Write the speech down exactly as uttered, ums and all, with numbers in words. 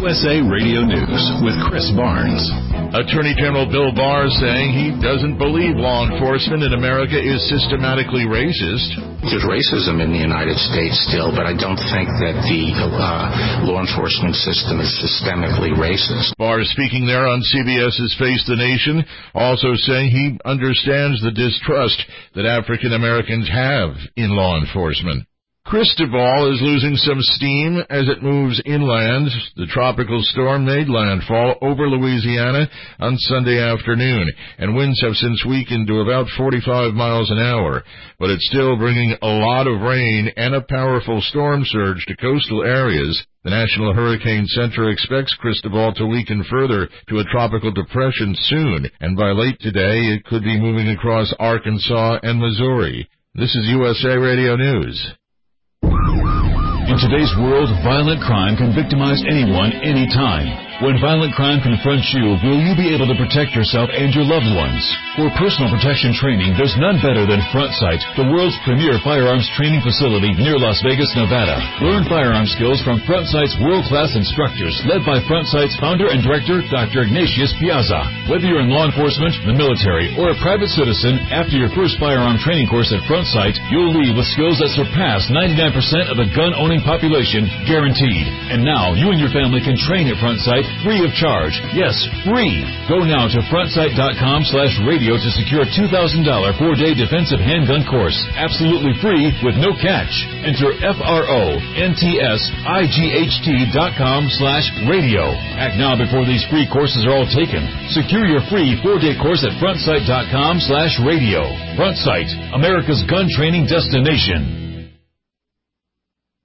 U S A Radio News with Chris Barnes. Attorney General Bill Barr saying he doesn't believe law enforcement in America is systematically racist. There's racism in the United States still, but I don't think that the uh, law enforcement system is systemically racist. Barr speaking there on C B S's Face the Nation, also saying he understands the distrust that African Americans have in law enforcement. Cristobal is losing some steam as it moves inland. The tropical storm made landfall over Louisiana on Sunday afternoon, and winds have since weakened to about forty-five miles an hour. But it's still bringing a lot of rain and a powerful storm surge to coastal areas. The National Hurricane Center expects Cristobal to weaken further to a tropical depression soon, and by late today it could be moving across Arkansas and Missouri. This is U S A Radio News. In today's world, violent crime can victimize anyone, anytime. When violent crime confronts you, will you be able to protect yourself and your loved ones? For personal protection training, there's none better than Front Sight, the world's premier firearms training facility near Las Vegas, Nevada. Learn firearm skills from Front Sight's world-class instructors, led by Front Sight's founder and director, Doctor Ignatius Piazza. Whether you're in law enforcement, the military, or a private citizen, after your first firearm training course at Front Sight, you'll leave with skills that surpass ninety-nine percent of the gun-owning population, guaranteed. And now, you and your family can train at Front Sight free of charge. Yes, free. Go now to frontsight.com slash radio to secure a two thousand dollars four-day defensive handgun course. Absolutely free with no catch. Enter F-R-O-N-T-S-I-G-H-T dot com slash radio. Act now before these free courses are all taken. Secure your free four-day course at frontsight.com slash radio. Front Sight, America's gun training destination.